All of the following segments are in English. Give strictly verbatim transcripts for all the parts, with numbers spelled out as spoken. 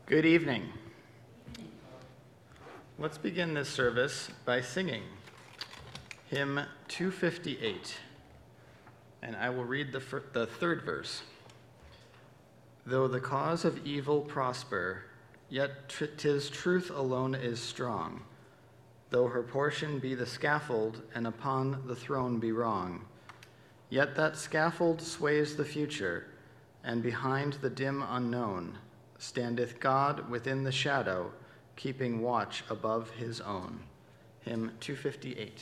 Good evening. Let's begin this service by singing hymn two fifty-eight, and I will read the, fir- the third verse. Though the cause of evil prosper, yet tr- 'tis truth alone is strong. Though her portion be the scaffold, and upon the throne be wrong, yet that scaffold sways the future, and behind the dim unknown standeth God within the shadow, keeping watch above his own. Hymn two fifty-eight.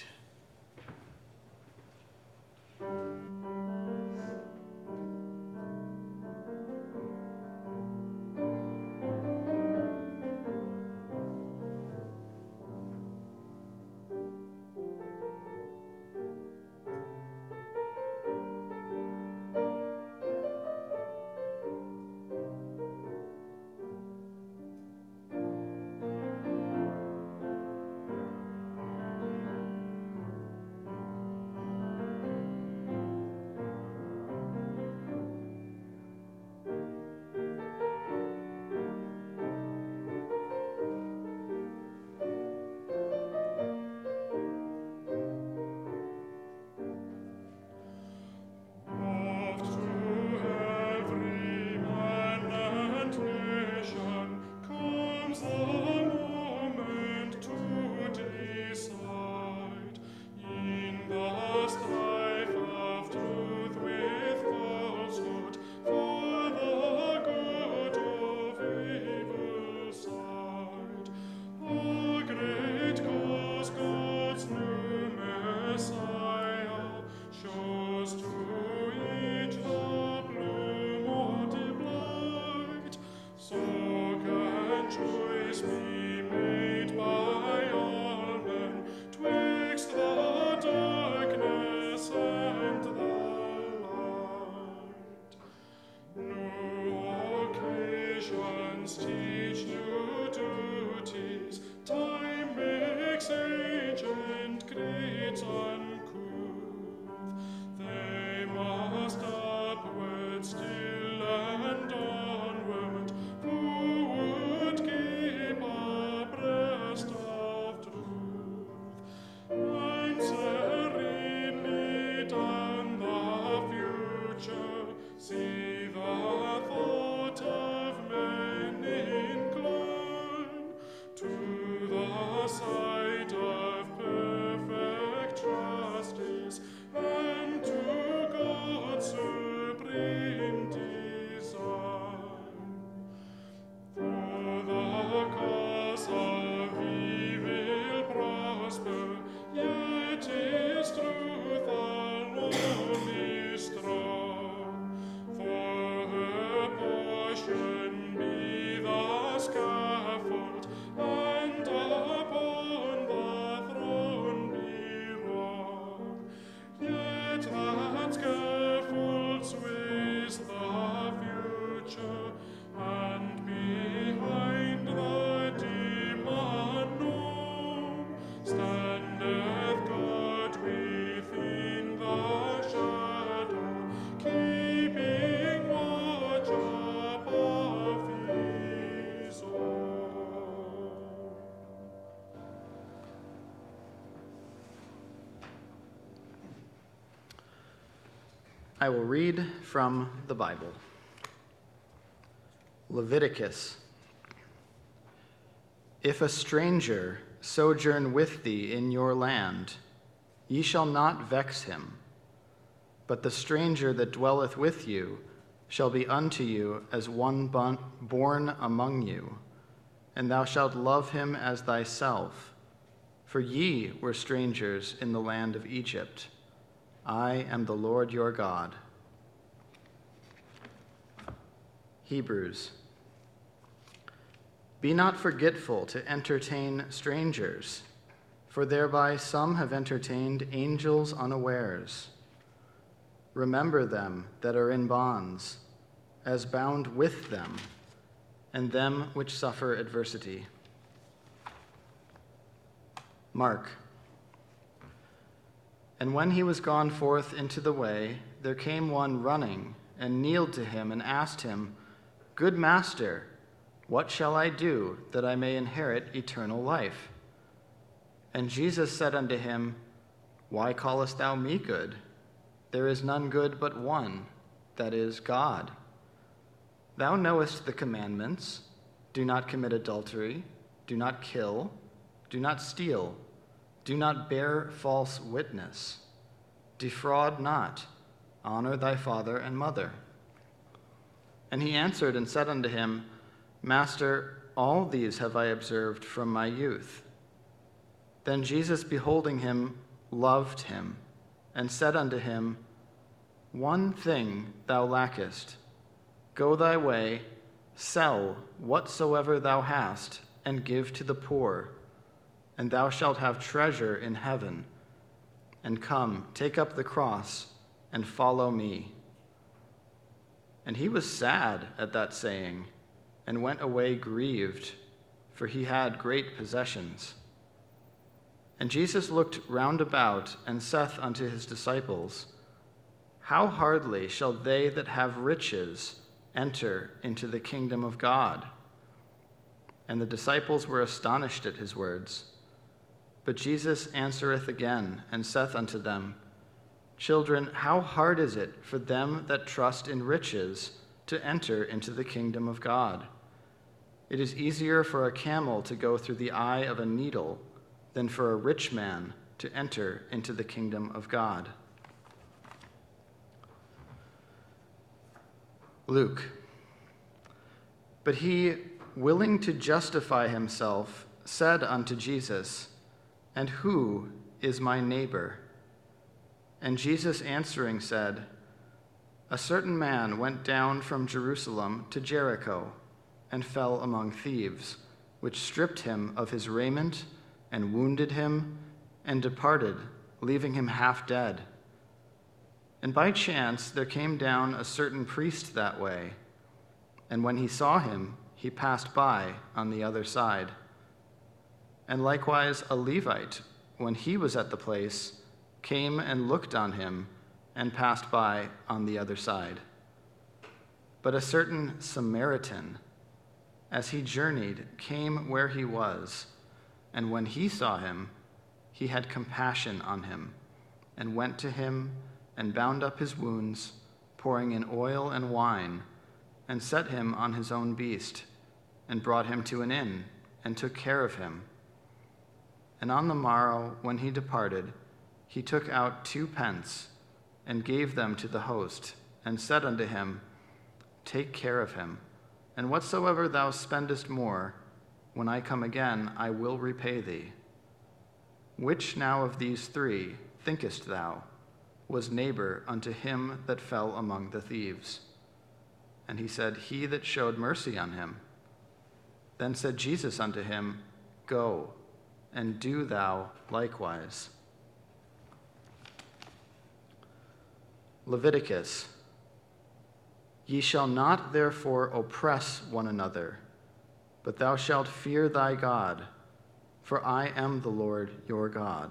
I will read from the Bible. Leviticus. If a stranger sojourn with thee in your land, ye shall not vex him, but the stranger that dwelleth with you shall be unto you as one born among you, and thou shalt love him as thyself, for ye were strangers in the land of Egypt. I am the Lord your God. Hebrews. Be not forgetful to entertain strangers, for thereby some have entertained angels unawares. Remember them that are in bonds, as bound with them, and them which suffer adversity. Mark. And when he was gone forth into the way, there came one running, and kneeled to him, and asked him, Good master, what shall I do that I may inherit eternal life?" And Jesus said unto him, "Why callest thou me good? There is none good but one, that is, God. Thou knowest the commandments: do not commit adultery, do not kill, do not steal, do not bear false witness, defraud not, honor thy father and mother." And he answered and said unto him, "Master, all these have I observed from my youth." Then Jesus, beholding him, loved him, and said unto him, "One thing thou lackest. Go thy way, sell whatsoever thou hast, and give to the poor, and thou shalt have treasure in heaven. And come, take up the cross, and follow me." And he was sad at that saying, and went away grieved, for he had great possessions. And Jesus looked round about, and saith unto his disciples, "How hardly shall they that have riches enter into the kingdom of God?" And the disciples were astonished at his words. But Jesus answereth again, and saith unto them, "Children, how hard is it for them that trust in riches to enter into the kingdom of God? It is easier for a camel to go through the eye of a needle than for a rich man to enter into the kingdom of God." Luke. But he, willing to justify himself, said unto Jesus, "And who is my neighbor?" And Jesus answering said, "A certain man went down from Jerusalem to Jericho, and fell among thieves, which stripped him of his raiment, and wounded him, and departed, leaving him half dead. And by chance there came down a certain priest that way, and when he saw him, he passed by on the other side. And likewise a Levite, when he was at the place, came and looked on him, and passed by on the other side. But a certain Samaritan, as he journeyed, came where he was, and when he saw him, he had compassion on him, and went to him, and bound up his wounds, pouring in oil and wine, and set him on his own beast, and brought him to an inn, and took care of him. And on the morrow, when he departed, he took out two pence, and gave them to the host, and said unto him, Take care of him, and whatsoever thou spendest more, when I come again, I will repay thee. Which now of these three, thinkest thou, was neighbor unto him that fell among the thieves? And he said, He that showed mercy on him. Then said Jesus unto him, Go, and do thou likewise. Leviticus. Ye shall not therefore oppress one another, but thou shalt fear thy God, for I am the Lord your God.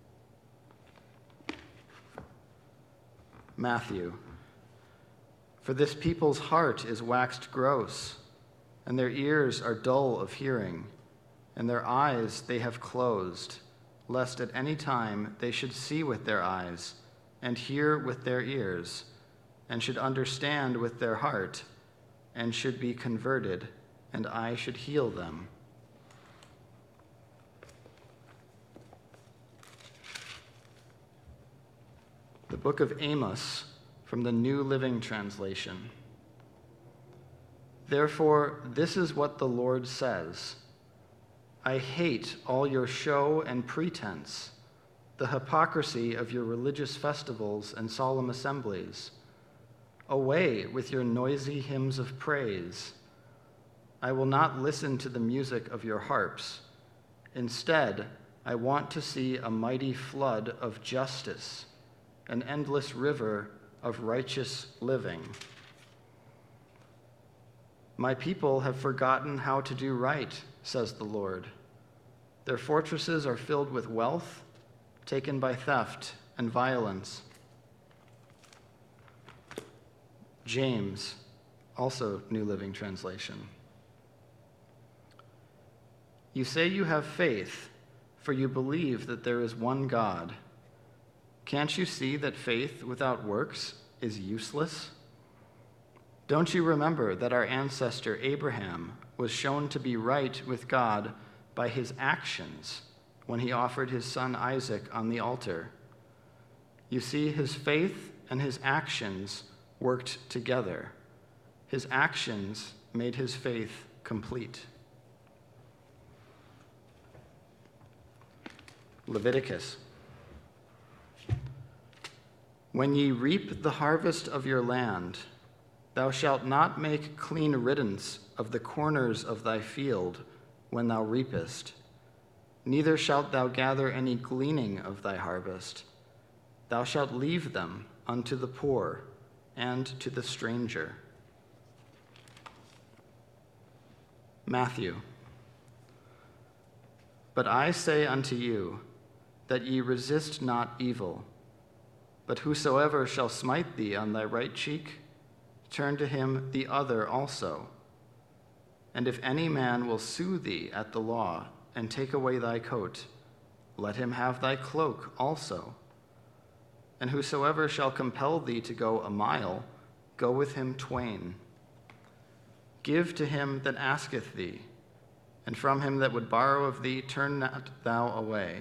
Matthew. For this people's heart is waxed gross, and their ears are dull of hearing, and their eyes they have closed, lest at any time they should see with their eyes, and hear with their ears, and should understand with their heart, and should be converted, and I should heal them. The book of Amos from the New Living Translation. Therefore, this is what the Lord says, I hate all your show and pretense, the hypocrisy of your religious festivals and solemn assemblies. Away with your noisy hymns of praise. I will not listen to the music of your harps. Instead, I want to see a mighty flood of justice, an endless river of righteous living. My people have forgotten how to do right, says the Lord. Their fortresses are filled with wealth, taken by theft and violence. James, also New Living Translation. You say you have faith, for you believe that there is one God. Can't you see that faith without works is useless? Don't you remember that our ancestor Abraham was shown to be right with God by his actions when he offered his son Isaac on the altar? You see, his faith and his actions worked together. His actions made his faith complete. Leviticus. When ye reap the harvest of your land, thou shalt not make clean riddance of the corners of thy field when thou reapest, neither shalt thou gather any gleaning of thy harvest. Thou shalt leave them unto the poor and to the stranger. Matthew. But I say unto you, that ye resist not evil, but whosoever shall smite thee on thy right cheek, turn to him the other also. And if any man will sue thee at the law, and take away thy coat, let him have thy cloak also. And whosoever shall compel thee to go a mile, go with him twain. Give to him that asketh thee, and from him that would borrow of thee turn not thou away.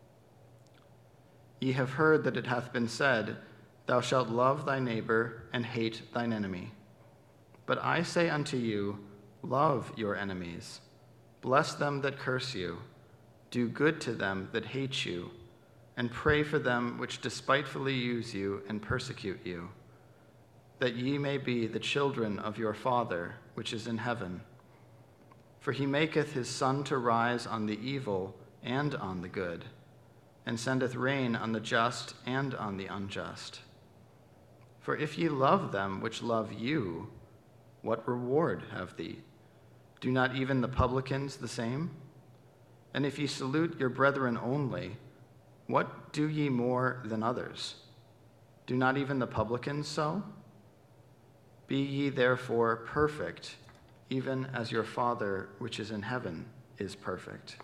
Ye have heard that it hath been said, Thou shalt love thy neighbor and hate thine enemy. But I say unto you, love your enemies, bless them that curse you, do good to them that hate you, and pray for them which despitefully use you and persecute you, that ye may be the children of your Father which is in heaven. For he maketh his sun to rise on the evil and on the good, and sendeth rain on the just and on the unjust. For if ye love them which love you, what reward have ye? Do not even the publicans the same? And if ye salute your brethren only, what do ye more than others? Do not even the publicans so? Be ye therefore perfect, even as your Father which is in heaven is perfect.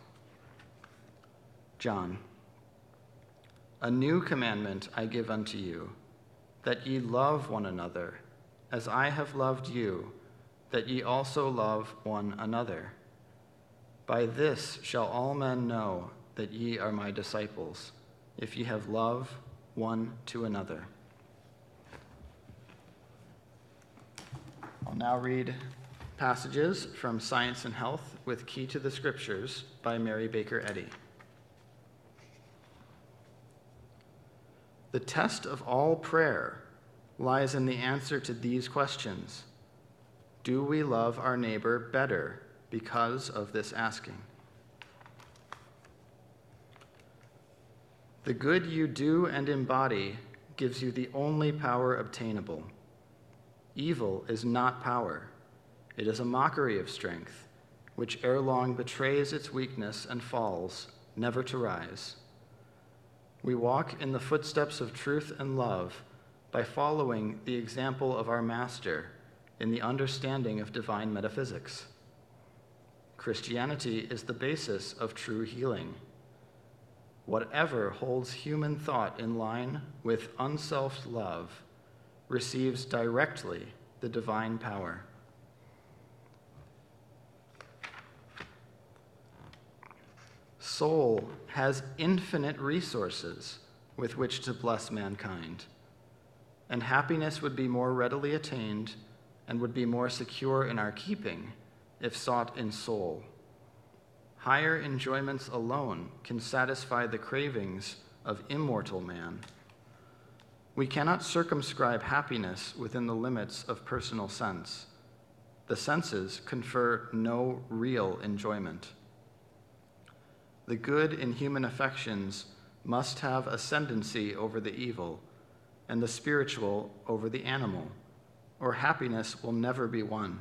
John. A new commandment I give unto you, that ye love one another, as I have loved you, that ye also love one another. By this shall all men know that ye are my disciples, if ye have love one to another. I'll now read passages from Science and Health with Key to the Scriptures by Mary Baker Eddy. The test of all prayer lies in the answer to these questions. Do we love our neighbor better because of this asking? The good you do and embody gives you the only power obtainable. Evil is not power. It is a mockery of strength, which ere long betrays its weakness and falls, never to rise. We walk in the footsteps of truth and love by following the example of our Master in the understanding of divine metaphysics. Christianity is the basis of true healing. Whatever holds human thought in line with unselfed love receives directly the divine power. Soul has infinite resources with which to bless mankind, and happiness would be more readily attained and would be more secure in our keeping if sought in soul. Higher enjoyments alone can satisfy the cravings of immortal man. We cannot circumscribe happiness within the limits of personal sense. The senses confer no real enjoyment. The good in human affections must have ascendancy over the evil, and the spiritual over the animal, or happiness will never be won.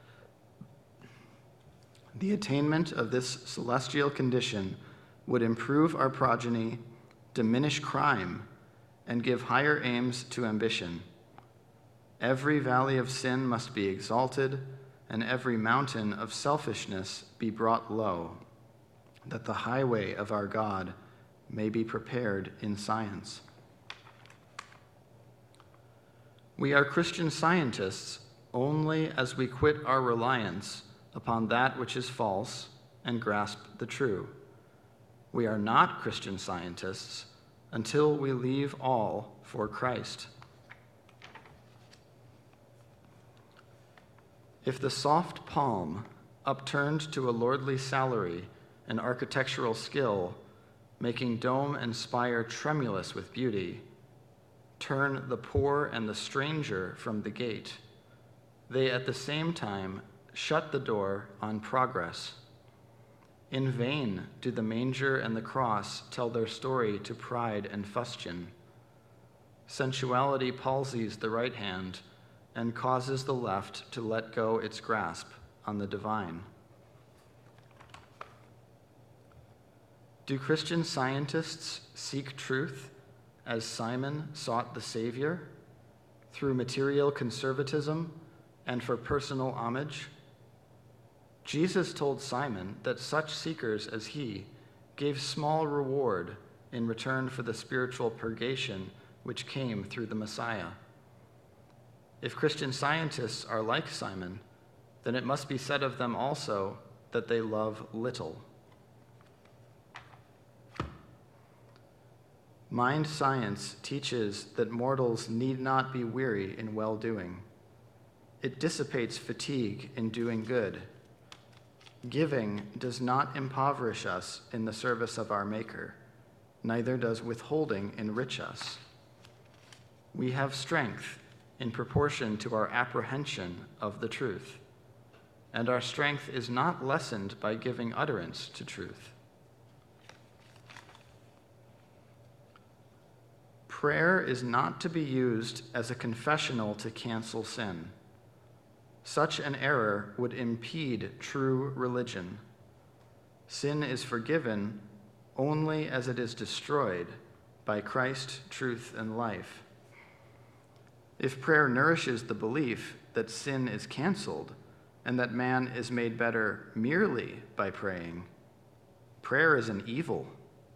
The attainment of this celestial condition would improve our progeny, diminish crime, and give higher aims to ambition. Every valley of sin must be exalted, and every mountain of selfishness be brought low. that the highway of our God may be prepared in science. We are Christian scientists only as we quit our reliance upon that which is false and grasp the true. We are not Christian scientists until we leave all for Christ. If the soft palm, upturned to a lordly salary and architectural skill, making dome and spire tremulous with beauty, turn the poor and the stranger from the gate, they at the same time shut the door on progress. In vain do the manger and the cross tell their story to pride and fustian. Sensuality palsies the right hand and causes the left to let go its grasp on the divine. Do Christian scientists seek truth as Simon sought the Savior, through material conservatism and for personal homage? Jesus told Simon that such seekers as he gave small reward in return for the spiritual purgation which came through the Messiah. If Christian scientists are like Simon, then it must be said of them also that they love little. Mind science teaches that mortals need not be weary in well-doing. It dissipates fatigue in doing good. Giving does not impoverish us in the service of our Maker, neither does withholding enrich us. We have strength in proportion to our apprehension of the truth, and our strength is not lessened by giving utterance to truth. Prayer is not to be used as a confessional to cancel sin. Such an error would impede true religion. Sin is forgiven only as it is destroyed by Christ, truth, and life. If prayer nourishes the belief that sin is canceled and that man is made better merely by praying, prayer is an evil.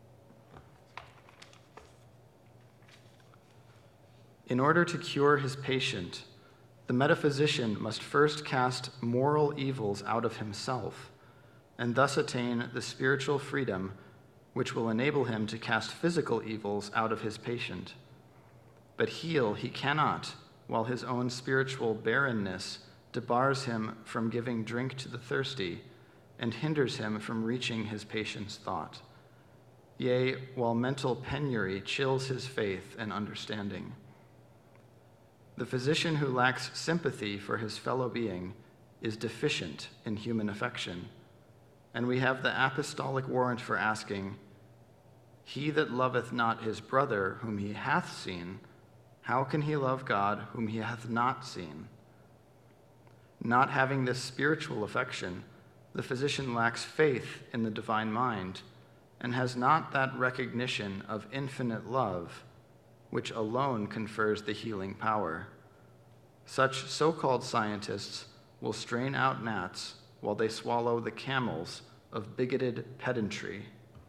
In order to cure his patient, the metaphysician must first cast moral evils out of himself, and thus attain the spiritual freedom which will enable him to cast physical evils out of his patient. But heal he cannot, while his own spiritual barrenness debars him from giving drink to the thirsty and hinders him from reaching his patient's thought. Yea, while mental penury chills his faith and understanding. The physician who lacks sympathy for his fellow being is deficient in human affection, and we have the apostolic warrant for asking, "He that loveth not his brother whom he hath seen, how can he love God whom he hath not seen?" Not having this spiritual affection, the physician lacks faith in the divine mind and has not that recognition of infinite love which alone confers the healing power. Such so-called scientists will strain out gnats while they swallow the camels of bigoted pedantry.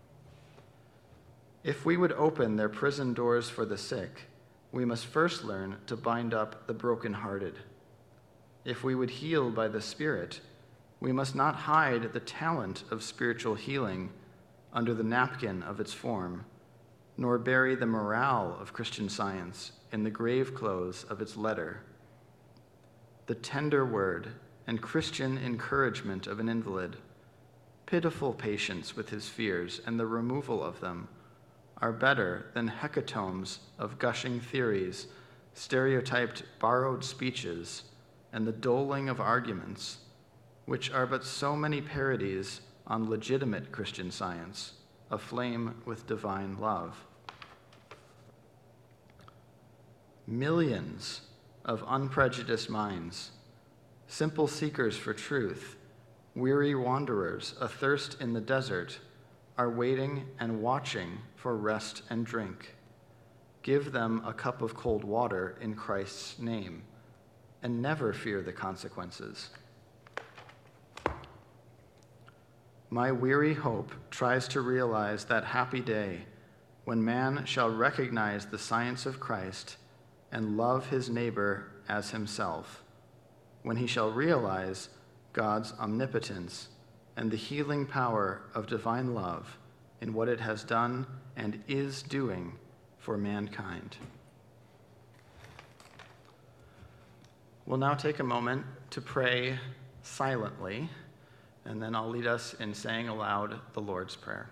If we would open their prison doors for the sick, we must first learn to bind up the brokenhearted. If we would heal by the Spirit, we must not hide the talent of spiritual healing under the napkin of its form, nor bury the morale of Christian science in the grave clothes of its letter. The tender word and Christian encouragement of an invalid, pitiful patience with his fears and the removal of them, are better than hecatombs of gushing theories, stereotyped borrowed speeches, and the doling of arguments, which are but so many parodies on legitimate Christian science, aflame with divine love. Millions of unprejudiced minds, simple seekers for truth, weary wanderers athirst in the desert, are waiting and watching for rest and drink. Give them a cup of cold water in Christ's name, and never fear the consequences. My weary hope tries to realize that happy day when man shall recognize the science of Christ and love his neighbor as himself, when he shall realize God's omnipotence and the healing power of divine love in what it has done and is doing for mankind. We'll now take a moment to pray silently, and then I'll lead us in saying aloud the Lord's Prayer.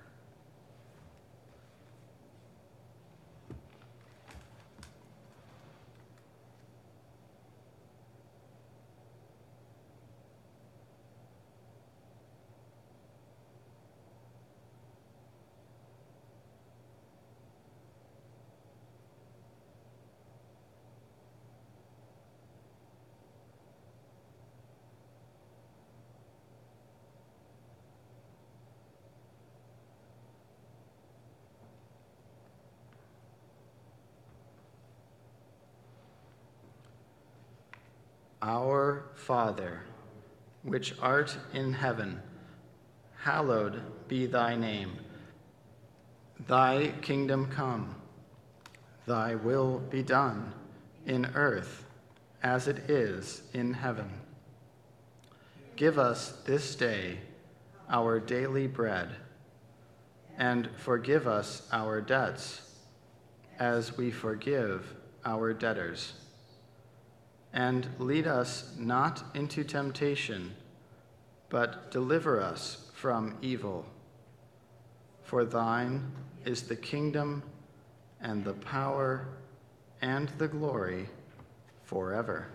Our Father, which art in heaven, hallowed be thy name. Thy kingdom come, thy will be done in earth as it is in heaven. Give us this day our daily bread, and forgive us our debts as we forgive our debtors. And lead us not into temptation, but deliver us from evil. For thine is the kingdom and the power and the glory forever.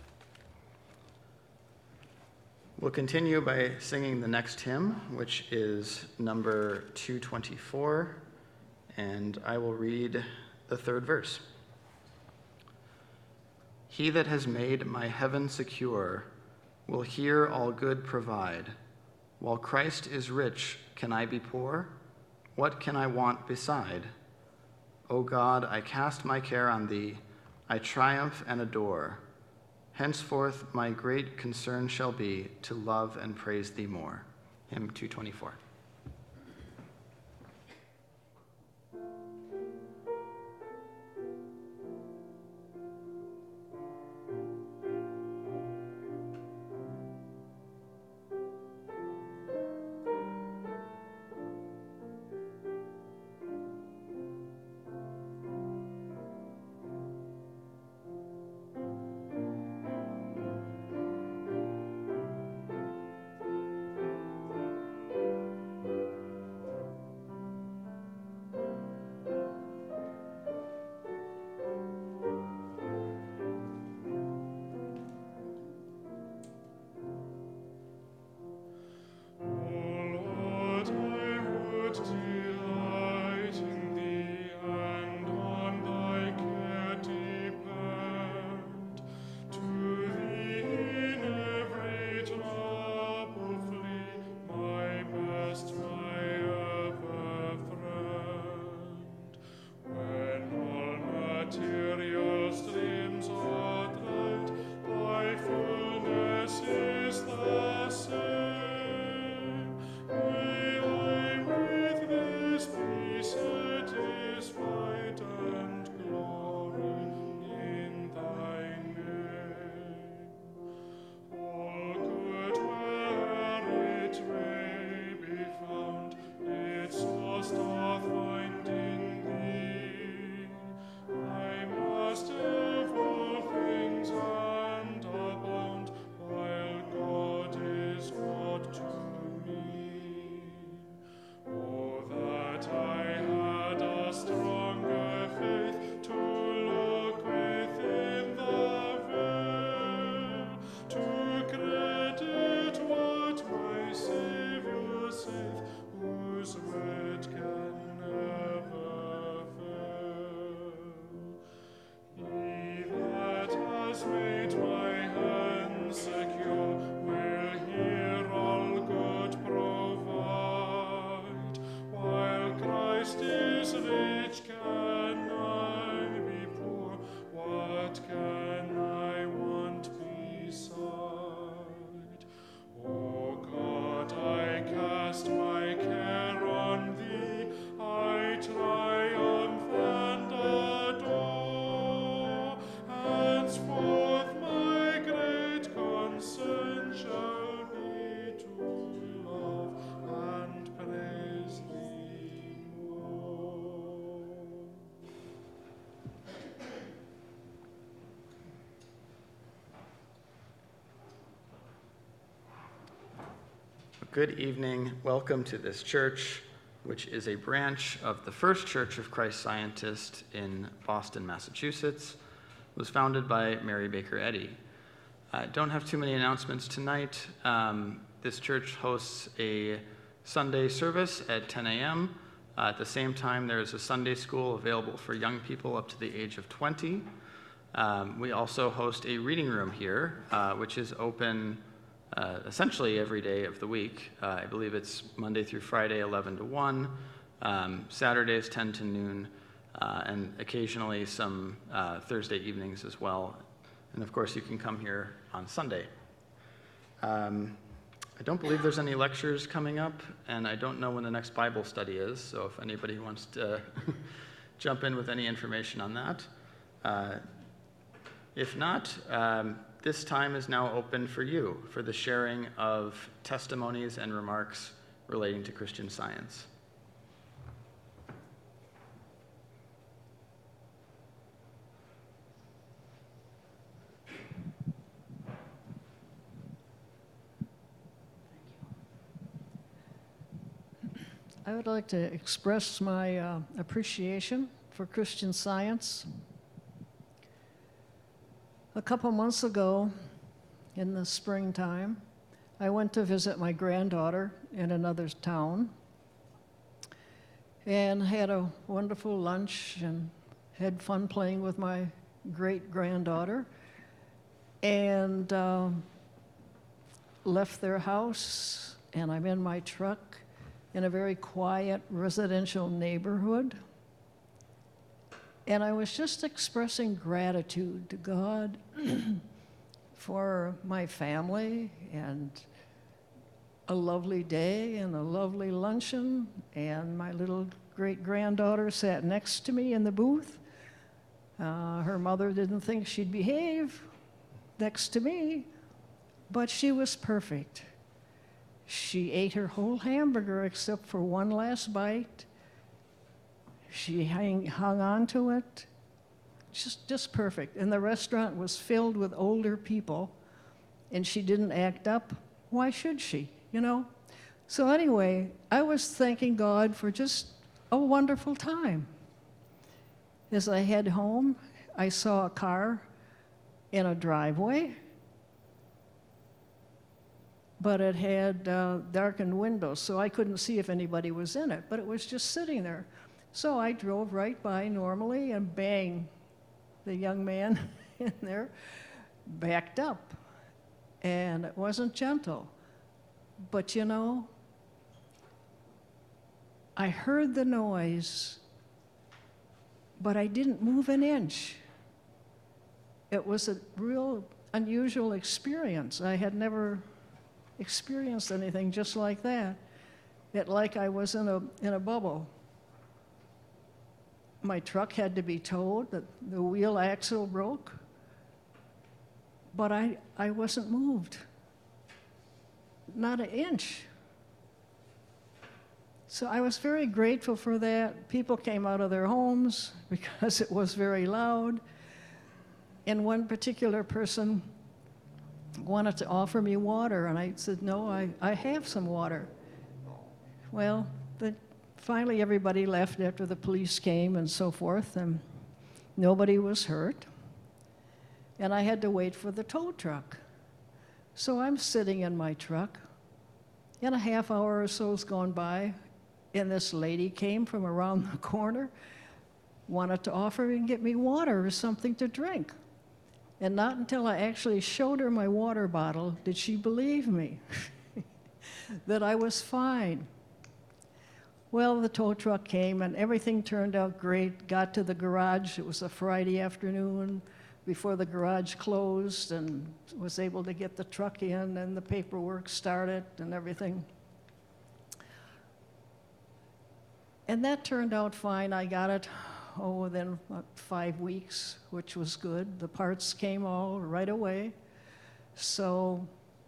We'll continue by singing the next hymn, which is number two twenty-four, and I will read the third verse. He that has made my heaven secure will here all good provide. While Christ is rich, can I be poor? What can I want beside? O God, I cast my care on thee. I triumph and adore. Henceforth my great concern shall be to love and praise thee more. Hymn two twenty-four. Cast good evening. Welcome to this church, which is a branch of the First Church of Christ Scientist in Boston, Massachusetts. It was founded by Mary Baker Eddy. I don't have too many announcements tonight. Um, this church hosts a Sunday service at ten a.m. Uh, at the same time, there's a Sunday school available for young people up to the age of twenty. Um, we also host a reading room here, uh, which is open uh, essentially every day of the week. Uh, I believe it's Monday through Friday, eleven to one, um, Saturdays, ten to noon, uh, and occasionally some uh, Thursday evenings as well. And of course, you can come here on Sunday. Um, I don't believe there's any lectures coming up, and I don't know when the next Bible study is, so if anybody wants to jump in with any information on that. Uh, if not, um, this time is now open for you, for the sharing of testimonies and remarks relating to Christian Science. I would like to express my uh, appreciation for Christian Science. A couple months ago, in the springtime, I went to visit my granddaughter in another town and had a wonderful lunch and had fun playing with my great-granddaughter, and uh, left their house, and I'm in my truck in a very quiet residential neighborhood. And I was just expressing gratitude to God for my family and a lovely day and a lovely luncheon. And my little great-granddaughter sat next to me in the booth. Uh, her mother didn't think she'd behave next to me, but she was perfect. She ate her whole hamburger except for one last bite. She hang, hung on to it, just, just perfect. And the restaurant was filled with older people, and she didn't act up. Why should she, you know? So anyway, I was thanking God for just a wonderful time. As I head home, I saw a car in a driveway, but it had uh, darkened windows, so I couldn't see if anybody was in it, but it was just sitting there. So I drove right by normally, and bang, the young man in there backed up. And it wasn't gentle. But you know, I heard the noise, but I didn't move an inch. It was a real unusual experience. I had never experienced anything just like that. It like I was in a in a bubble. My truck had to be towed, the, the wheel axle broke, but I, I wasn't moved, not an inch. So I was very grateful for that. People came out of their homes because it was very loud. And one particular person wanted to offer me water, and I said, no, I, I have some water. Well, the, finally everybody left after the police came and so forth, and nobody was hurt. And I had to wait for the tow truck. So I'm sitting in my truck, and a half hour or so's gone by, and this lady came from around the corner, wanted to offer me and get me water or something to drink. And not until I actually showed her my water bottle did she believe me that I was fine. Well, the tow truck came and everything turned out great. Got to the garage. It was a Friday afternoon before the garage closed, and was able to get the truck in, and the paperwork started and everything. And that turned out fine. I got it oh, within about five weeks, which was good. The parts came all right away. So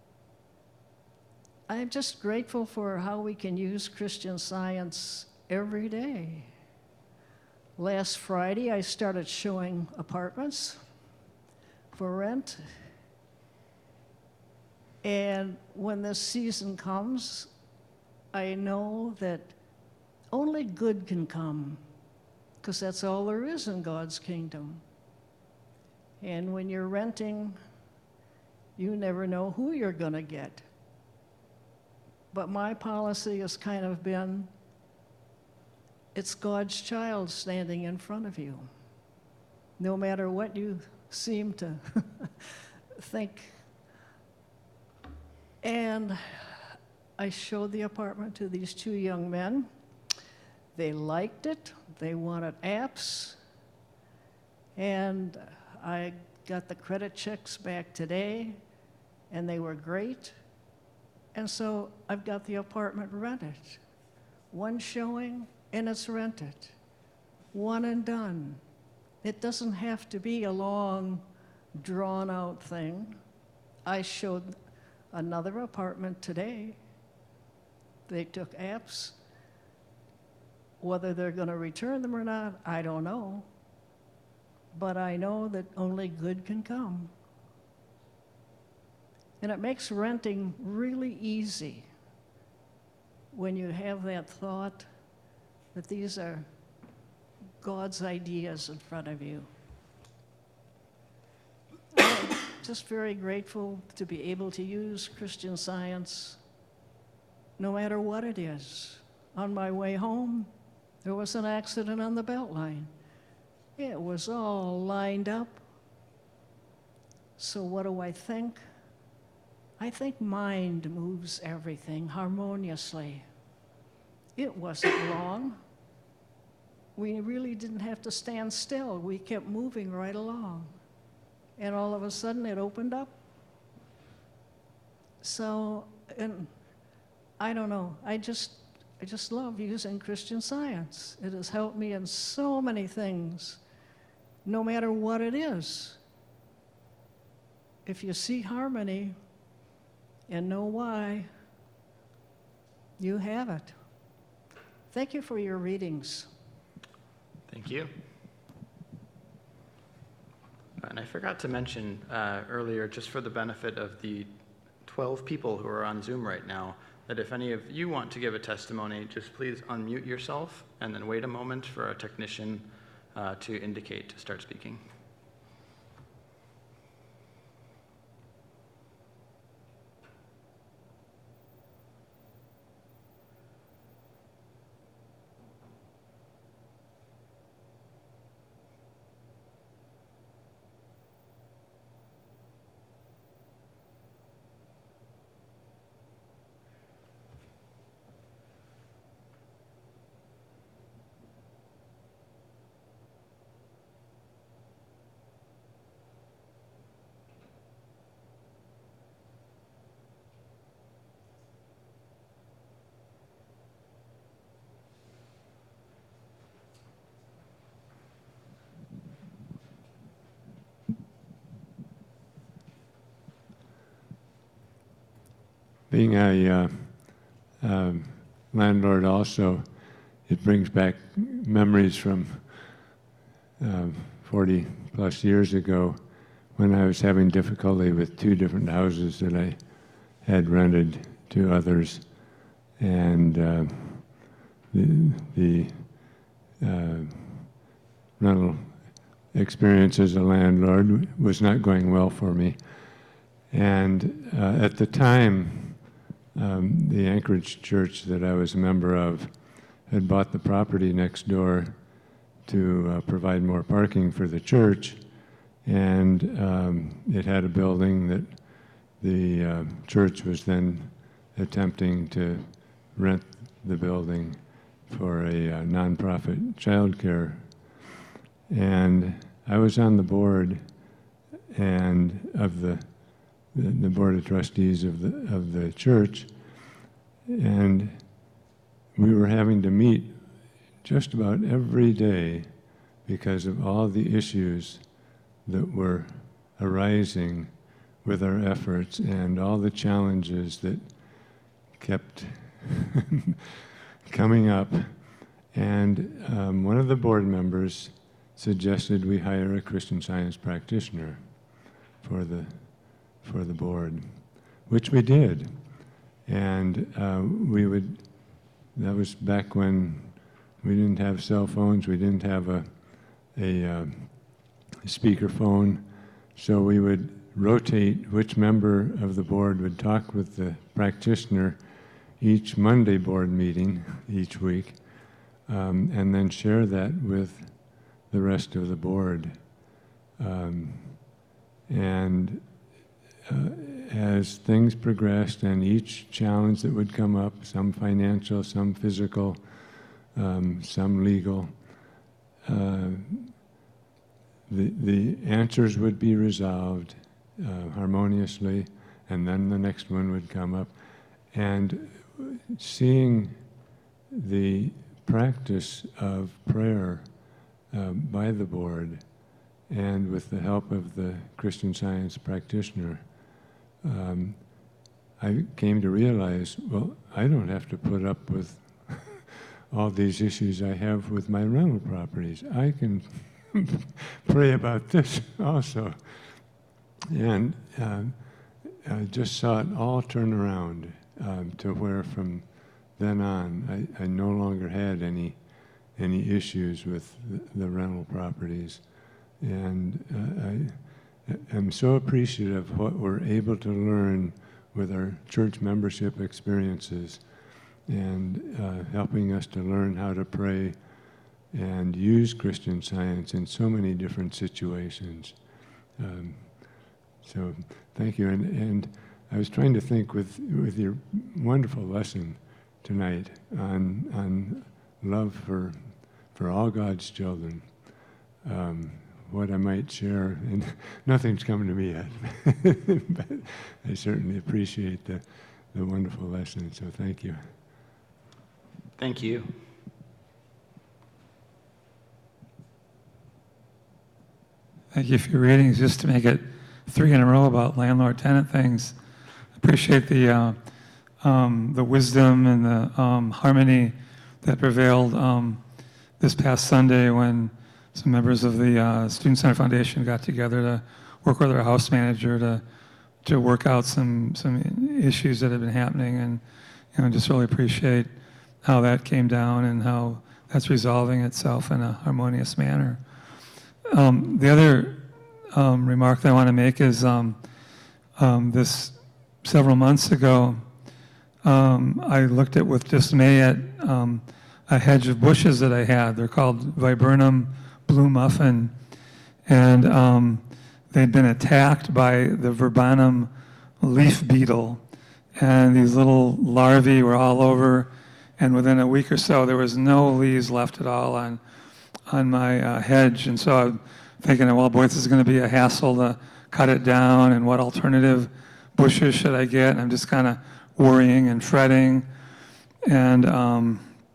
I'm just grateful for how we can use Christian Science every day. Last Friday, I started showing apartments for rent. And when this season comes, I know that only good can come, because that's all there is in God's kingdom. And when you're renting, you never know who you're going to get. But my policy has kind of been, it's God's child standing in front of you. No matter what you seem to think. And I showed the apartment to these two young men. They liked it. They wanted apps. And I got the credit checks back today, and they were great. And so I've got the apartment rented. One showing, and it's rented. One and done. It doesn't have to be a long, drawn-out thing. I showed another apartment today. They took apps. Whether they're going to return them or not, I don't know. But I know that only good can come. And it makes renting really easy when you have that thought that these are God's ideas in front of you. I'm just very grateful to be able to use Christian Science no matter what it is. On my way home, there was an accident on the Beltline. It was all lined up. So what do I think? I think mind moves everything harmoniously. It wasn't long. We really didn't have to stand still. We kept moving right along. And all of a sudden it opened up. So, and I don't know, I just, I just love using Christian Science. It has helped me in so many things, no matter what it is. If you see harmony and know why, you have it. Thank you for your readings. Thank you. And I forgot to mention uh, earlier, just for the benefit of the twelve people who are on Zoom right now, that if any of you want to give a testimony, just please unmute yourself and then wait a moment for a technician uh, to indicate to start speaking. Being a uh, um, landlord also, it brings back memories from uh, forty plus years ago when I was having difficulty with two different houses that I had rented to others. And uh, the, the uh, rental experience as a landlord was not going well for me. And uh, at the time, Um, the Anchorage church that I was a member of had bought the property next door to uh, provide more parking for the church, and um, it had a building that the uh, church was then attempting to rent the building for a uh, nonprofit childcare. And I was on the board and of the The, the board of trustees of the of the church, and we were having to meet just about every day because of all the issues that were arising with our efforts and all the challenges that kept coming up. And um, one of the board members suggested we hire a Christian Science practitioner for the for the board, which we did. And uh, we would that was back when we didn't have cell phones, we didn't have a, a uh, speakerphone, so we would rotate which member of the board would talk with the practitioner each Monday board meeting each week, um, and then share that with the rest of the board. Um, and uh, as things progressed and each challenge that would come up, some financial, some physical, um, some legal, uh, the, the answers would be resolved uh, harmoniously, and then the next one would come up. And seeing the practice of prayer uh, by the board and with the help of the Christian Science practitioner, um, I came to realize, well, I don't have to put up with all these issues I have with my rental properties. I can pray about this also. And um, I just saw it all turn around um, to where from then on, I, I no longer had any any issues with the, the rental properties. And uh, I am so appreciative of what we're able to learn with our church membership experiences and uh, helping us to learn how to pray and use Christian Science in so many different situations. Um, so thank you. And, and I was trying to think with, with your wonderful lesson tonight on, on love for, for all God's children, um, what I might share, and nothing's coming to me yet, but I certainly appreciate the, the wonderful lesson, so thank you. Thank you. Thank you for your readings. Just to make it three in a row about landlord-tenant things, appreciate the uh, um, the wisdom and the um, harmony that prevailed um, this past Sunday when some members of the uh, Student Center Foundation got together to work with our house manager to to work out some some issues that have been happening, and you know, just really appreciate how that came down and how that's resolving itself in a harmonious manner. Um, the other um, remark that I want to make is um, um, this several months ago, um, I looked at with dismay at um, a hedge of bushes that I had. They're called Viburnum Blue Muffin, and um, they'd been attacked by the Verbanum leaf beetle, and these little larvae were all over, and within a week or so there was no leaves left at all on on my uh, hedge. And so I'm thinking, well, boy, this is going to be a hassle to cut it down, and what alternative bushes should I get? And I'm just kind of worrying and fretting. And um,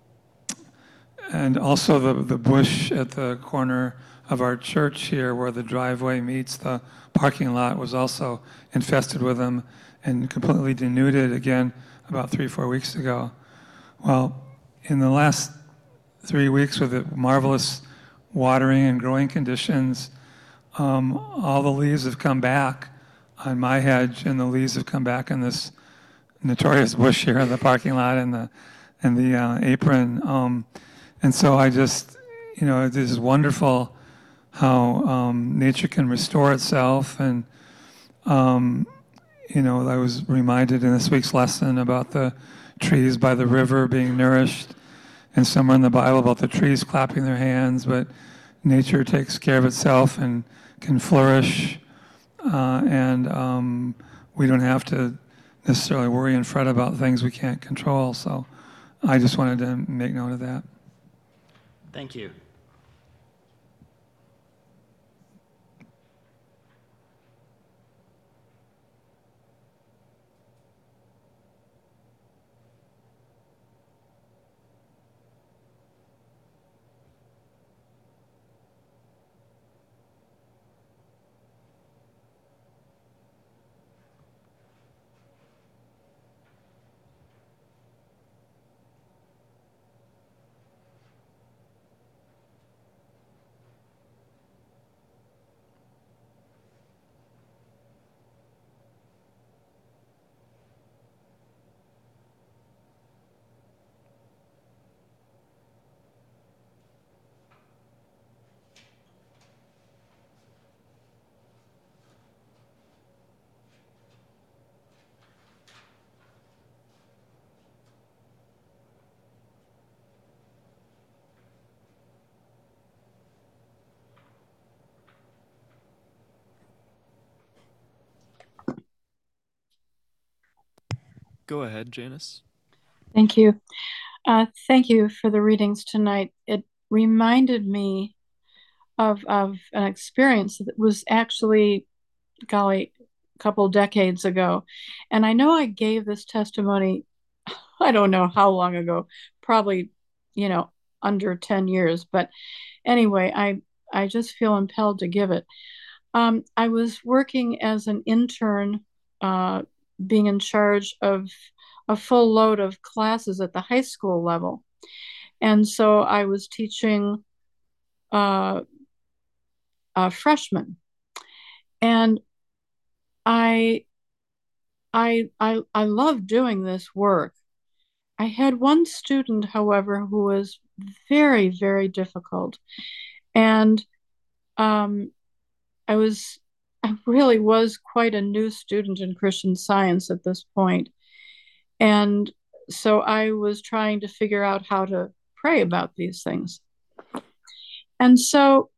and also the, the bush at the corner of our church here where the driveway meets the parking lot was also infested with them and completely denuded again about three, four weeks ago. Well, in the last three weeks with the marvelous watering and growing conditions, um, all the leaves have come back on my hedge, and the leaves have come back in this notorious bush here in the parking lot and the and the uh, apron. Um, and so I just, you know, it is wonderful how um, nature can restore itself. And um, you know, I was reminded in this week's lesson about the trees by the river being nourished, and somewhere in the Bible about the trees clapping their hands, but nature takes care of itself and can flourish, uh, and um, we don't have to necessarily worry and fret about things we can't control. So I just wanted to make note of that. Thank you. Go ahead, Janice. Thank you. Uh, thank you for the readings tonight. It reminded me of, of an experience that was actually, golly, a couple decades ago. And I know I gave this testimony, I don't know how long ago, probably, you know, under ten years. But anyway, I, I just feel impelled to give it. Um, I was working as an intern, uh, being in charge of a full load of classes at the high school level. And so I was teaching uh, uh, freshmen. And I, I, I, I love doing this work. I had one student, however, who was very, very difficult. And um, I was, I really was quite a new student in Christian Science at this point. And so I was trying to figure out how to pray about these things. And so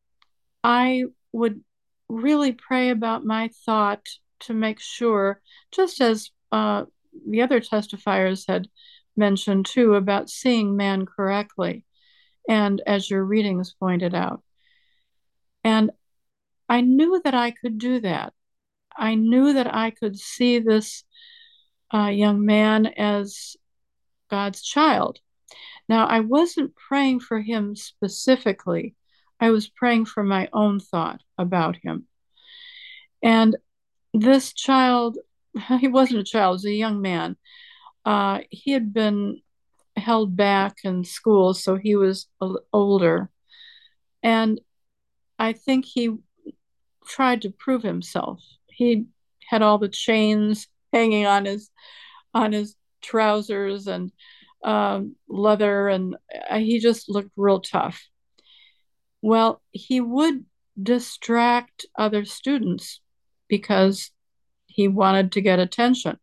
I would really pray about my thought to make sure, just as uh, the other testifiers had mentioned too, about seeing man correctly, and as your readings pointed out. And I knew that I could do that. I knew that I could see this uh, young man as God's child. Now, I wasn't praying for him specifically. I was praying for my own thought about him. And this child, he wasn't a child, he was a young man. Uh, he had been held back in school, so he was older. And I think he tried to prove himself. He had all the chains hanging on his on his trousers and um, leather, and he just looked real tough. Well, he would distract other students because he wanted to get attention.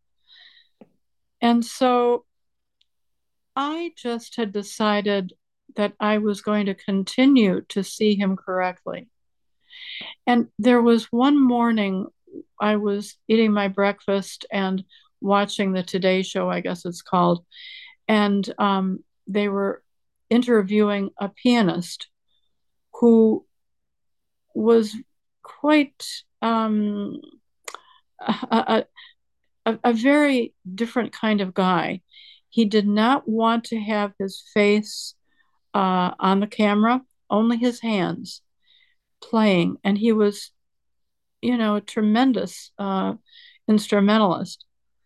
And so I just had decided that I was going to continue to see him correctly. And there was one morning I was eating my breakfast and watching the Today Show, I guess it's called, and um, they were interviewing a pianist who was quite um, a, a, a very different kind of guy. He did not want to have his face uh, on the camera, only his hands playing. And he was, you know, a tremendous uh, instrumentalist.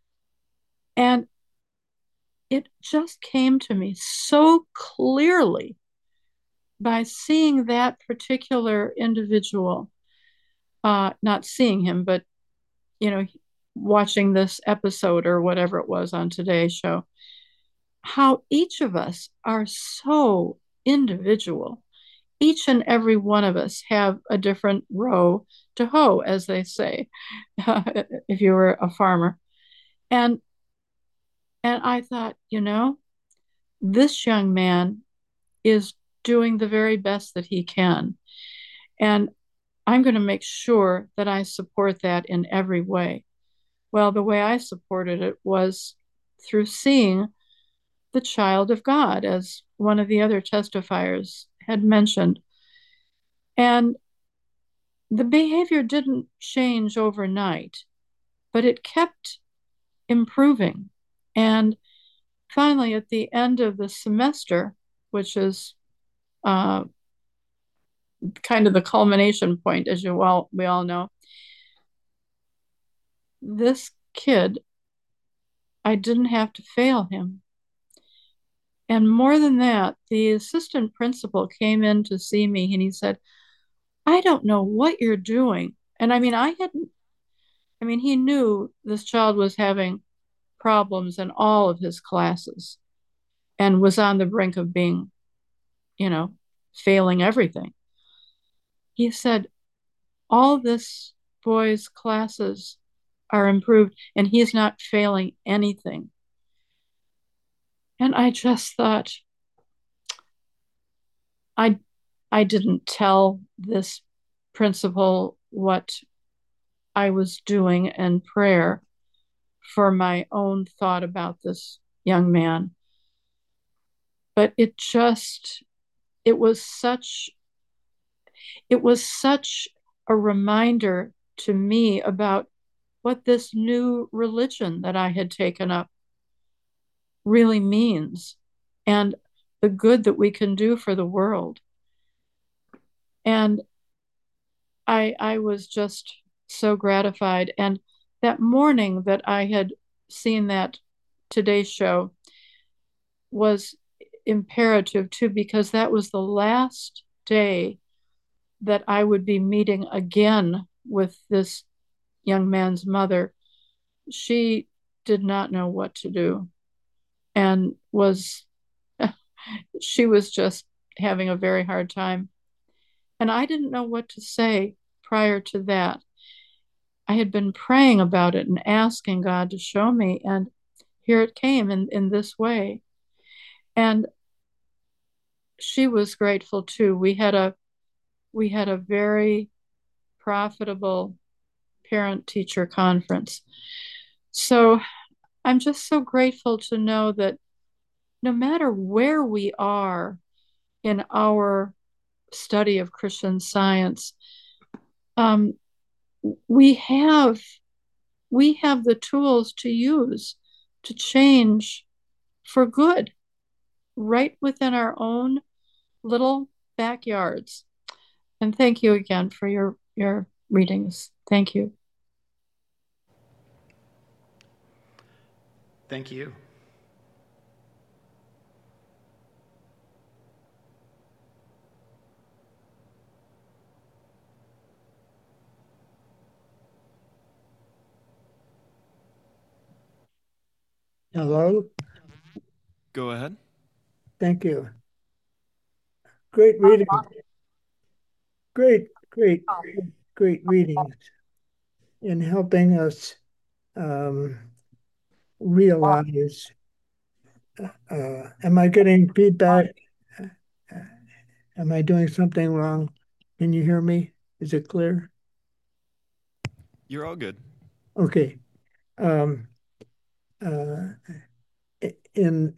And it just came to me so clearly by seeing that particular individual, uh, not seeing him, but, you know, watching this episode or whatever it was on Today's Show, how each of us are so individual. Each and every one of us have a different row to hoe, as they say, if you were a farmer. And and I thought, you know, this young man is doing the very best that he can. And I'm going to make sure that I support that in every way. Well, the way I supported it was through seeing the child of God, as one of the other testifiers had mentioned. And the behavior didn't change overnight, but it kept improving. And finally, at the end of the semester, which is uh, kind of the culmination point, as you all we all know, this kid, I didn't have to fail him. And more than that, the assistant principal came in to see me and he said, I don't know what you're doing. And I mean, I hadn't, I mean, he knew this child was having problems in all of his classes and was on the brink of being, you know, failing everything. He said, all this boy's classes are improved and he's not failing anything. And I just thought, I, I didn't tell this principal what I was doing in prayer, for my own thought about this young man. But it just, it was such, it was such a reminder to me about what this new religion that I had taken up really means and the good that we can do for the world. And I I was just so gratified. And that morning that I had seen that Today Show was imperative too, because that was the last day that I would be meeting again with this young man's mother. She did not know what to do and was, she was just having a very hard time. And I didn't know what to say prior to that. I had been praying about it and asking God to show me, and here it came in, in this way. And she was grateful too. We had a we had a very profitable parent teacher conference. So I'm just so grateful to know that no matter where we are in our study of Christian Science, um, we have we have the tools to use to change for good right within our own little backyards. And thank you again for your your readings. Thank you. Thank you. Hello, Go ahead. thank you. Great reading. Great, great, great readings in helping us um, realize. Uh, am I getting feedback? Am I doing something wrong? Can you hear me? Is it clear? You're all good. Okay. Um, uh, in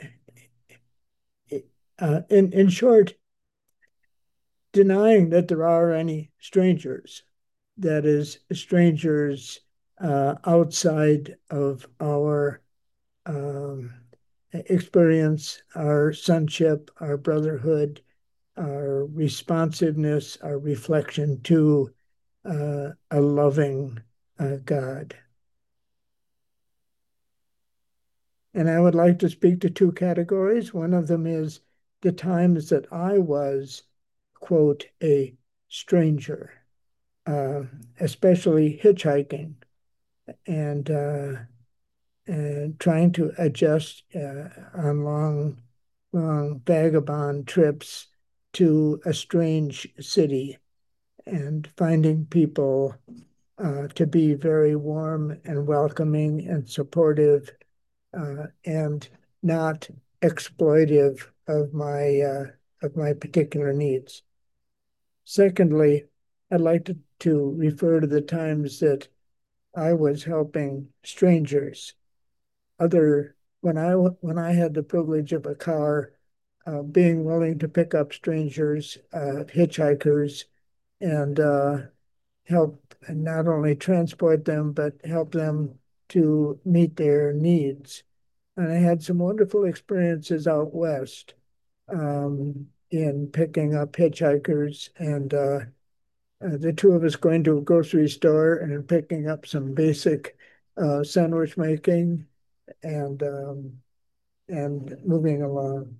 uh, in in short, denying that there are any strangers, that is, strangers uh, outside of our um, experience, our sonship, our brotherhood, our responsiveness, our reflection to uh, a loving uh, God. And I would like to speak to two categories. One of them is the times that I was, quote, a stranger, uh, especially hitchhiking and uh, and trying to adjust uh, on long, long vagabond trips to a strange city and finding people uh, to be very warm and welcoming and supportive uh, and not exploitive of my uh, of my particular needs. Secondly, I'd like to, to refer to the times that I was helping strangers. Other when I when I had the privilege of a car, uh, being willing to pick up strangers, uh, hitchhikers, and uh, help not only transport them but help them to meet their needs. And I had some wonderful experiences out west um, in picking up hitchhikers and uh, uh, the two of us going to a grocery store and picking up some basic uh, sandwich making and um, and moving along.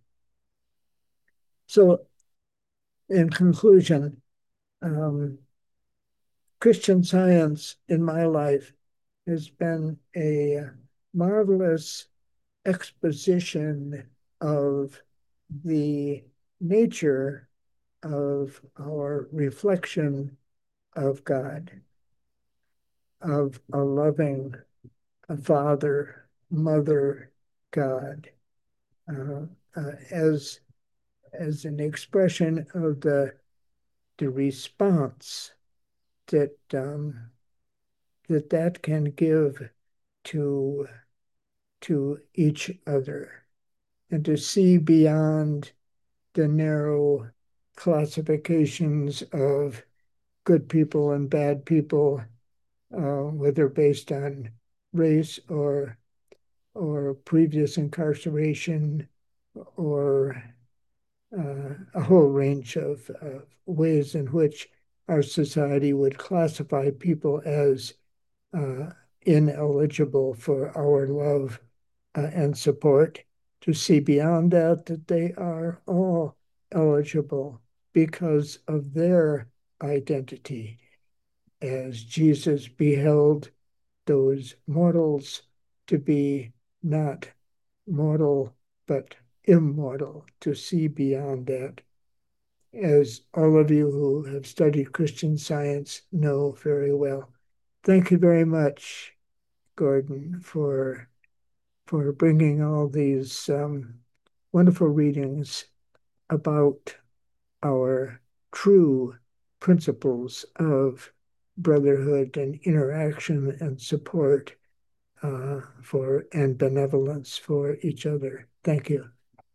So, in conclusion, um, Christian Science in my life has been a marvelous exposition of the nature of our reflection of God, of a loving a father, mother, God, uh, uh, as as an expression of the the response that um, that that can give to, to each other and to see beyond the narrow classifications of good people and bad people, uh, whether based on race or or previous incarceration or uh, a whole range of uh, ways in which our society would classify people as uh, ineligible for our love uh, and support, to see beyond that, that they are all eligible because of their identity, as Jesus beheld those mortals to be not mortal, but immortal, to see beyond that. As all of you who have studied Christian Science know very well. Thank you very much, Gordon, for, for bringing all these um, wonderful readings about our true principles of brotherhood and interaction and support uh, for and benevolence for each other. Thank you.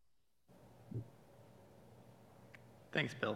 Thanks, Bill.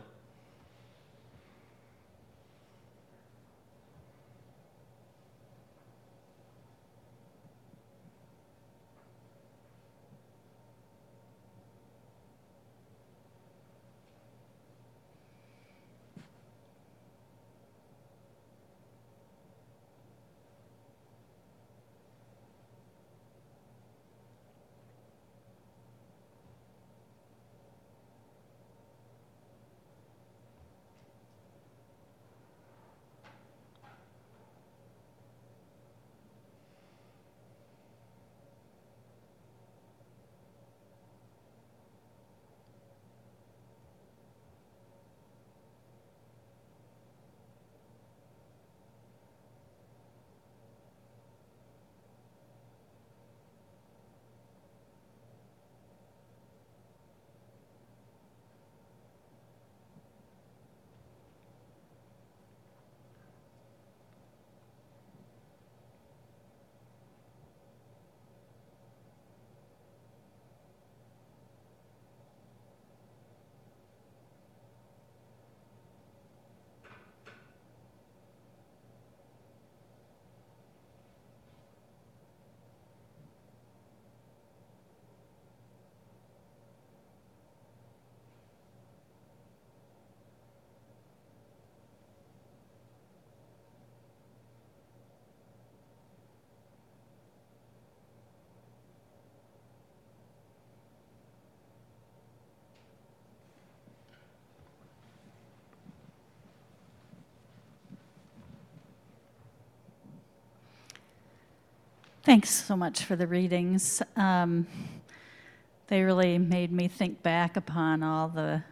Thanks so much for the readings. Um, they really made me think back upon all the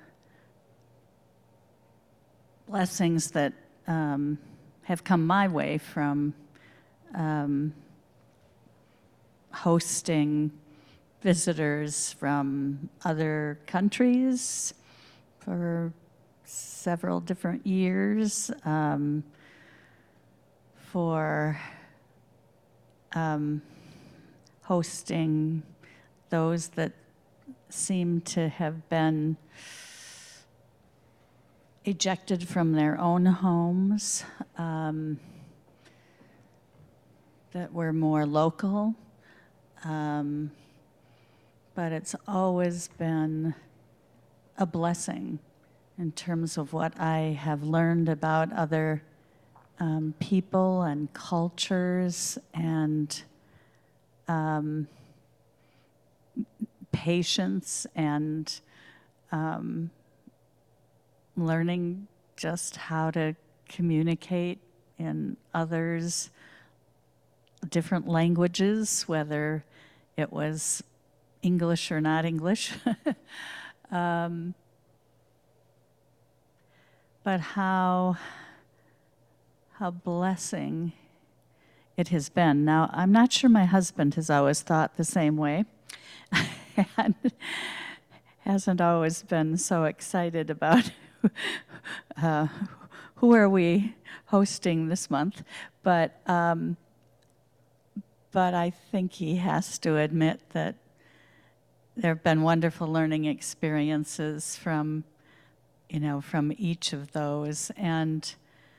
blessings that um, have come my way from um, hosting visitors from other countries for several different years, um, for Um, hosting those that seem to have been ejected from their own homes, um, that were more local. Um, but it's always been a blessing in terms of what I have learned about other Um, people and cultures and um, patience and um, learning just how to communicate in others' different languages, whether it was English or not English. um, but how how blessing it has been. Now, I'm not sure my husband has always thought the same way and hasn't always been so excited about uh, who are we hosting this month. But um, but I think he has to admit that there have been wonderful learning experiences from, you know, from each of those. And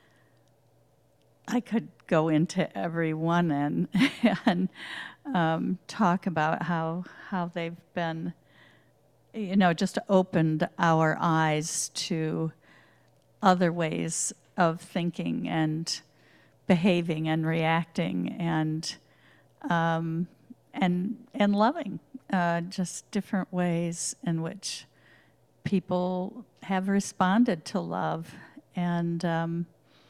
I could go into every one and, and um, talk about how, how they've been, you know, just opened our eyes to other ways of thinking and behaving and reacting and um, and and loving, uh, just different ways in which people have responded to love. And um,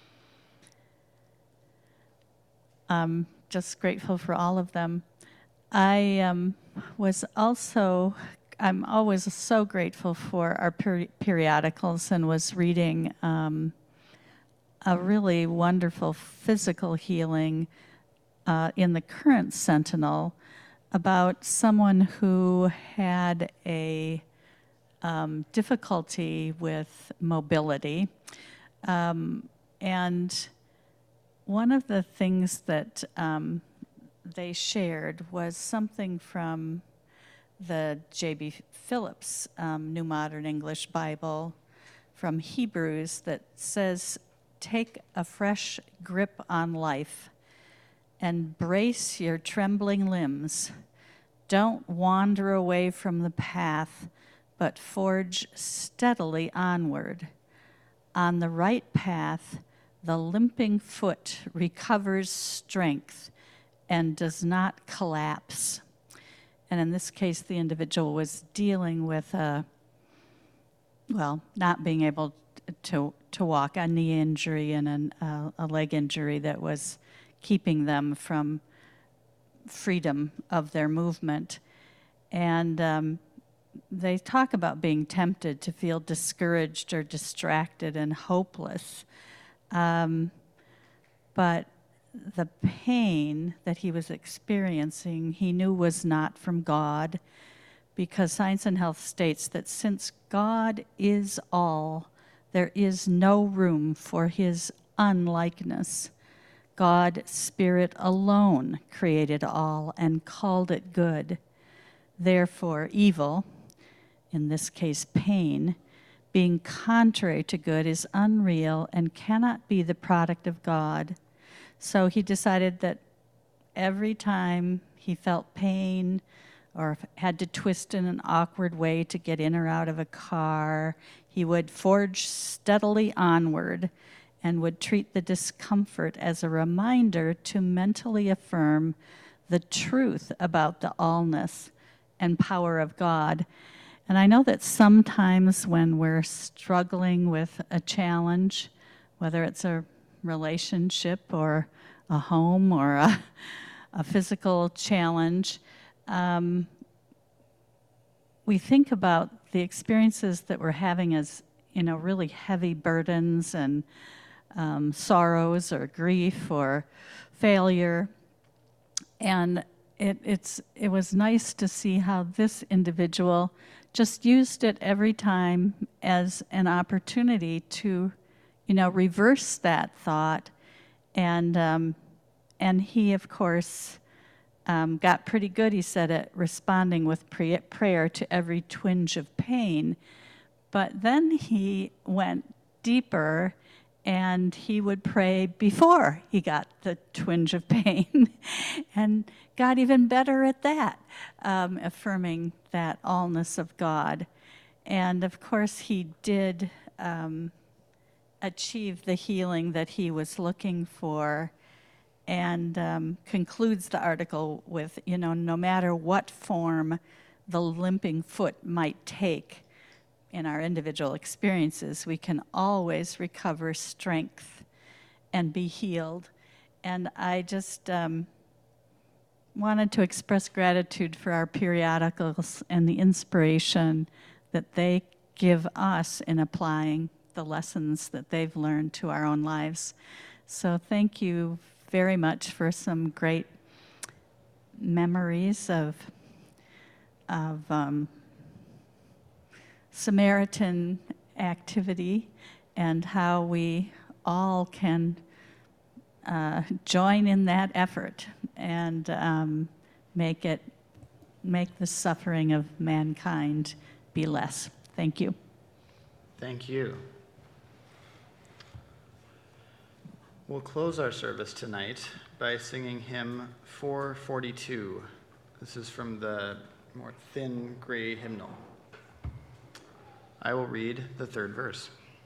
I'm just grateful for all of them. I um, was also, I'm always so grateful for our peri- periodicals, and was reading um, a really wonderful physical healing uh, in the current Sentinel about someone who had a um, difficulty with mobility. Um, and one of the things that um, they shared was something from the J B Phillips um, New Modern English Bible from Hebrews that says, "Take a fresh grip on life and brace your trembling limbs. Don't wander away from the path, but forge steadily onward. On the right path, the limping foot recovers strength and does not collapse." And in this case, the individual was dealing with a, well, not being able to to walk, a knee injury and an, uh, a leg injury that was keeping them from freedom of their movement. And um, they talk about being tempted to feel discouraged or distracted and hopeless. Um, but the pain that he was experiencing, he knew was not from God, because Science and Health states that since God is all, there is no room for his unlikeness. God, Spirit alone, created all and called it good. Therefore, evil, in this case pain, being contrary to good, is unreal and cannot be the product of God. So he decided that every time he felt pain or had to twist in an awkward way to get in or out of a car, he would forge steadily onward and would treat the discomfort as a reminder to mentally affirm the truth about the allness and power of God. And I know that sometimes when we're struggling with a challenge, whether it's a relationship or a home or a, a physical challenge, um, we think about the experiences that we're having as, you know, really heavy burdens and um, sorrows or grief or failure. And it, it's, it was nice to see how this individual just used it every time as an opportunity to, you know, reverse that thought. And um, and he, of course, um, got pretty good, he said, at responding with pre- prayer to every twinge of pain. But then he went deeper, and he would pray before he got the twinge of pain and got even better at that, um, affirming that allness of God. And of course, he did um, achieve the healing that he was looking for, and um, concludes the article with, you know, no matter what form the limping foot might take in our individual experiences, we can always recover strength and be healed. And I just um, wanted to express gratitude for our periodicals and the inspiration that they give us in applying the lessons that they've learned to our own lives. So thank you very much for some great memories of, of um, Samaritan activity and how we all can uh, join in that effort and um, make it, make the suffering of mankind be less. Thank you. Thank you. We'll close our service tonight by singing hymn four forty-two. This is from the more thin gray hymnal. I will read the third verse.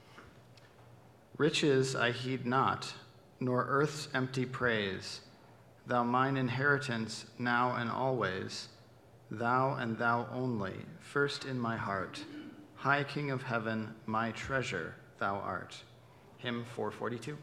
Riches I heed not, nor earth's empty praise. Thou mine inheritance now and always, thou and thou only, first in my heart. High King of heaven, my treasure thou art. Hymn four forty-two.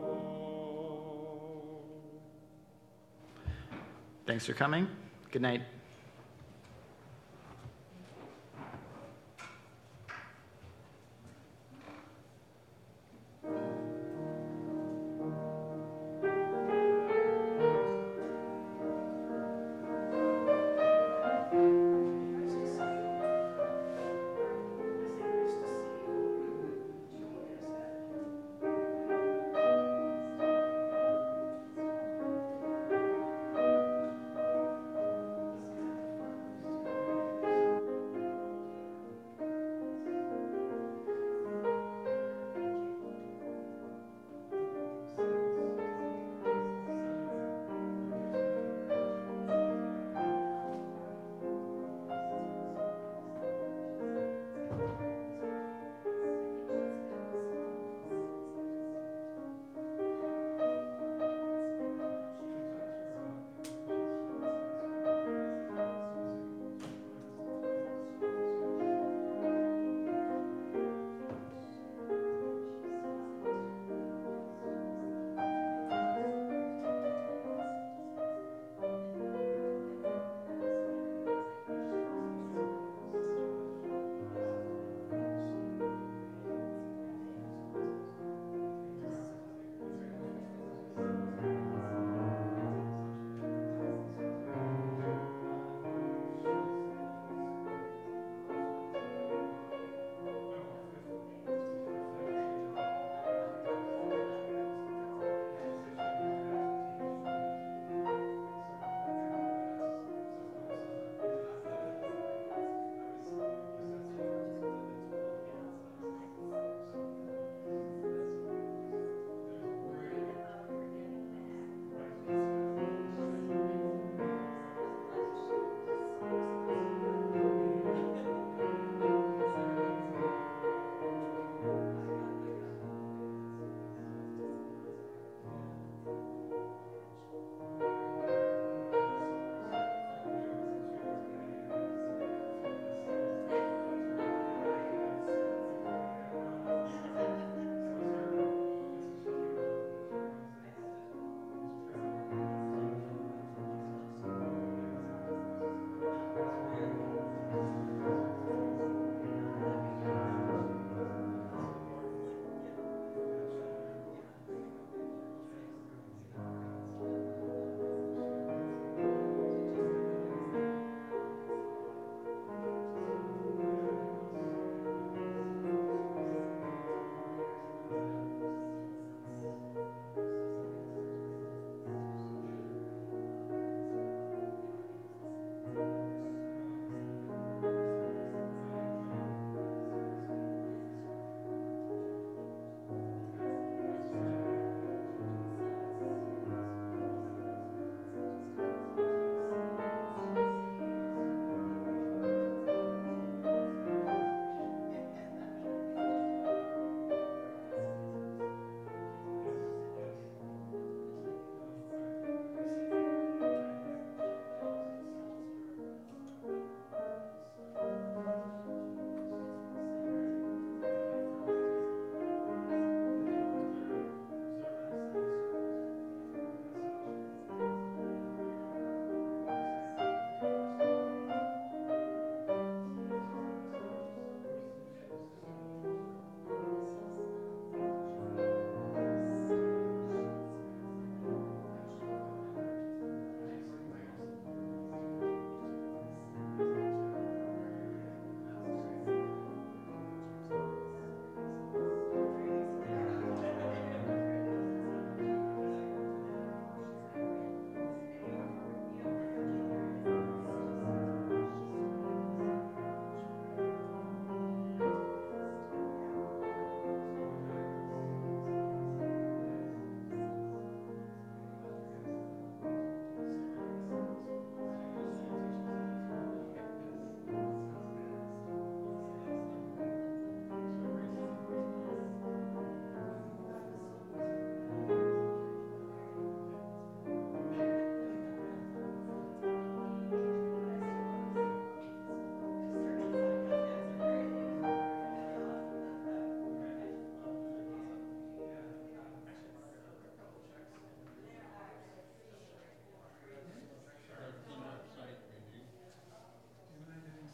Thanks for coming. Good night.